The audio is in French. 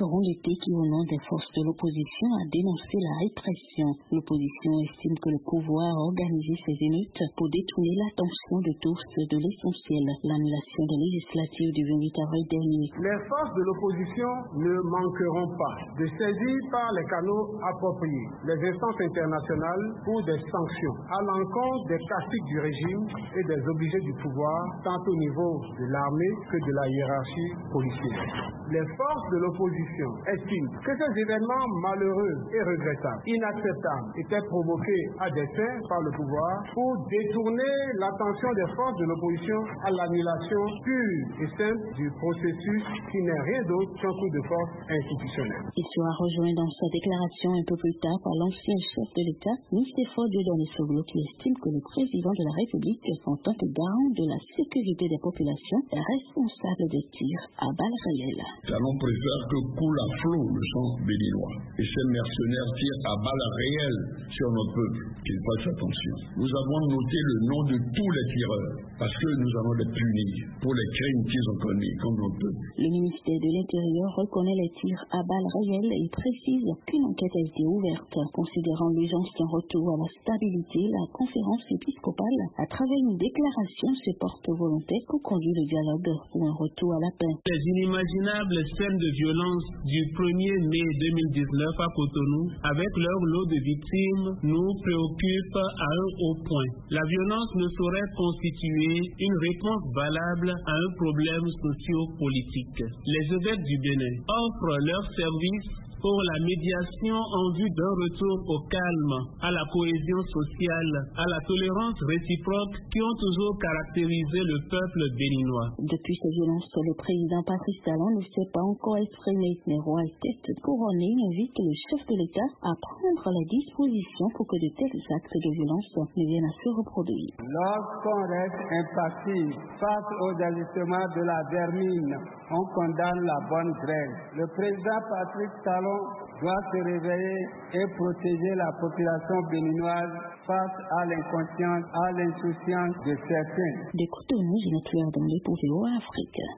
seront l'été qui, au nom des forces de l'opposition, a dénoncé la répression. L'opposition estime que le pouvoir a organisé ces émeutes pour détourner l'attention de tous de l'essentiel, l'annulation des législatives du 28 avril dernier. Les forces de l'opposition ne manqueront pas de saisir par les canaux appropriés les instances internationales pour des sanctions à l'encontre des caciques du régime et des obligés du pouvoir, tant au niveau de l'armée que de la hiérarchie policière. Les forces de l'opposition estiment que ces événements malheureux et regrettables, inacceptables, étaient provoqués à dessein par le pouvoir pour détourner l'attention des forces de l'opposition à l'annulation pure et simple du processus qui n'est rien d'autre qu'un coup de force institutionnel. Il sera rejoint dans sa déclaration un peu plus tard par l'ancien chef de l'État, Nicéphore Dieudonné Soglo, qui estime que le président de la République, en tant que garant de la sécurité des populations, est responsable des tirs à balles réelles. Talon préfère que coule à flot le sang béninois. Et ces mercenaires tirent à balles réelles sur notre peuple. Qu'ils fassent attention. Nous avons noté le nom de tous les tireurs, parce que nous allons les punir pour les crimes qu'ils ont commis contre notre peuple. Le ministère de l'Intérieur reconnaît les tirs à balles réelles et précise qu'une enquête a été ouverte. Considérant l'urgence d'un retour à la stabilité, la conférence épiscopale, à travers une déclaration, se porte volontaire pour conduire le dialogue pour un retour à la paix. Les inimaginables scènes de violence du 1er mai 2019 à Cotonou, avec leur lot de victimes, nous préoccupent à un haut point. La violence ne saurait constituer une réponse valable à un problème socio-politique. Les évêques du Bénin offrent leurs services pour la médiation en vue d'un retour au calme, à la cohésion sociale, à la tolérance réciproque qui ont toujours caractérisé le peuple béninois. Depuis ces violences, le président Patrice Talon ne s'est pas encore exprimé, mais roi et tête couronnée invite le chef de l'État à prendre les dispositions pour que de tels actes de violence ne viennent à se reproduire. Lorsqu'on reste impassif face aux agissements de la vermine, on condamne la bonne grève. Le président Patrice Talon doit se réveiller et protéger la population béninoise face à l'inconscience, à l'insouciance de certains. De Cotonou, Ginette Fleur dans les pour VOA Afrique.